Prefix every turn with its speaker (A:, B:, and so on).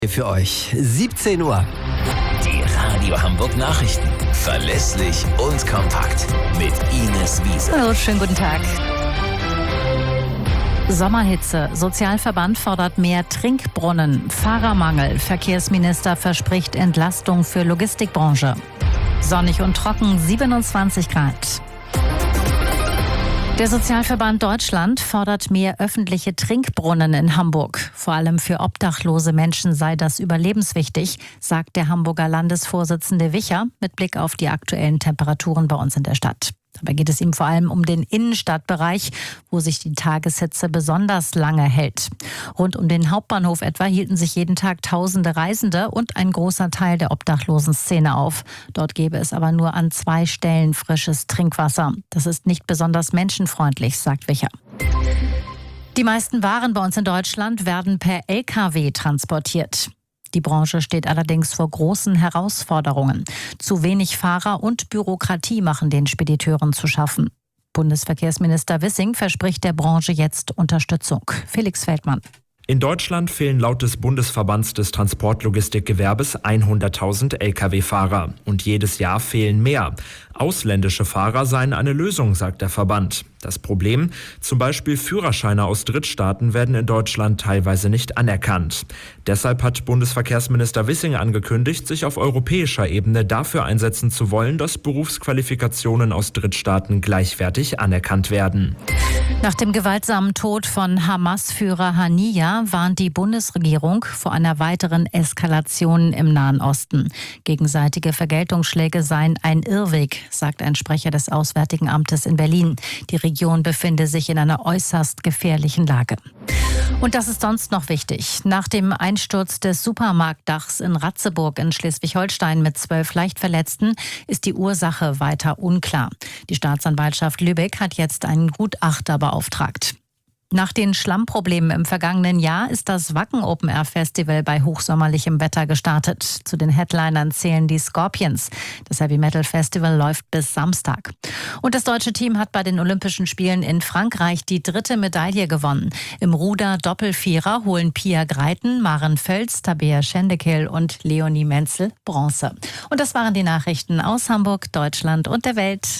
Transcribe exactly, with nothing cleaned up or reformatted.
A: Für euch siebzehn Uhr.
B: Die Radio Hamburg Nachrichten. Verlässlich und kompakt. Mit Ines Wiese.
C: Hallo, schönen guten Tag. Sommerhitze. Sozialverband fordert mehr Trinkbrunnen. Fahrermangel. Verkehrsminister verspricht Entlastung für Logistikbranche. Sonnig und trocken, siebenundzwanzig Grad. Der Sozialverband Deutschland fordert mehr öffentliche Trinkbrunnen in Hamburg. Vor allem für obdachlose Menschen sei das überlebenswichtig, sagt der Hamburger Landesvorsitzende Wicher mit Blick auf die aktuellen Temperaturen bei uns in der Stadt. Dabei geht es ihm vor allem um den Innenstadtbereich, wo sich die Tageshitze besonders lange hält. Rund um den Hauptbahnhof etwa hielten sich jeden Tag tausende Reisende und ein großer Teil der obdachlosen Szene auf. Dort gäbe es aber nur an zwei Stellen frisches Trinkwasser. Das ist nicht besonders menschenfreundlich, sagt Wicher. Die meisten Waren bei uns in Deutschland werden per L K W transportiert. Die Branche steht allerdings vor großen Herausforderungen. Zu wenig Fahrer und Bürokratie machen den Spediteuren zu schaffen. Bundesverkehrsminister Wissing verspricht der Branche jetzt Unterstützung. Felix Feldmann.
D: In Deutschland fehlen laut des Bundesverbands des Transportlogistikgewerbes hunderttausend L K W-Fahrer. Und jedes Jahr fehlen mehr. Ausländische Fahrer seien eine Lösung, sagt der Verband. Das Problem? Zum Beispiel Führerscheine aus Drittstaaten werden in Deutschland teilweise nicht anerkannt. Deshalb hat Bundesverkehrsminister Wissing angekündigt, sich auf europäischer Ebene dafür einsetzen zu wollen, dass Berufsqualifikationen aus Drittstaaten gleichwertig anerkannt werden.
C: Nach dem gewaltsamen Tod von Hamas-Führer Haniyeh warnt die Bundesregierung vor einer weiteren Eskalation im Nahen Osten. Gegenseitige Vergeltungsschläge seien ein Irrweg, sagt ein Sprecher des Auswärtigen Amtes in Berlin. Die Region befinde sich in einer äußerst gefährlichen Lage. Und das ist sonst noch wichtig. Nach dem Einsturz des Supermarktdachs in Ratzeburg in Schleswig-Holstein mit zwölf Leichtverletzten ist die Ursache weiter unklar. Die Staatsanwaltschaft Lübeck hat jetzt einen Gutachter beauftragt. Nach den Schlammproblemen im vergangenen Jahr ist das Wacken Open Air Festival bei hochsommerlichem Wetter gestartet. Zu den Headlinern zählen die Scorpions. Das Heavy Metal Festival läuft bis Samstag. Und das deutsche Team hat bei den Olympischen Spielen in Frankreich die dritte Medaille gewonnen. Im Ruder Doppelvierer holen Pia Greiten, Maren Völz, Tabea Schendekel und Leonie Menzel Bronze. Und das waren die Nachrichten aus Hamburg, Deutschland und der Welt.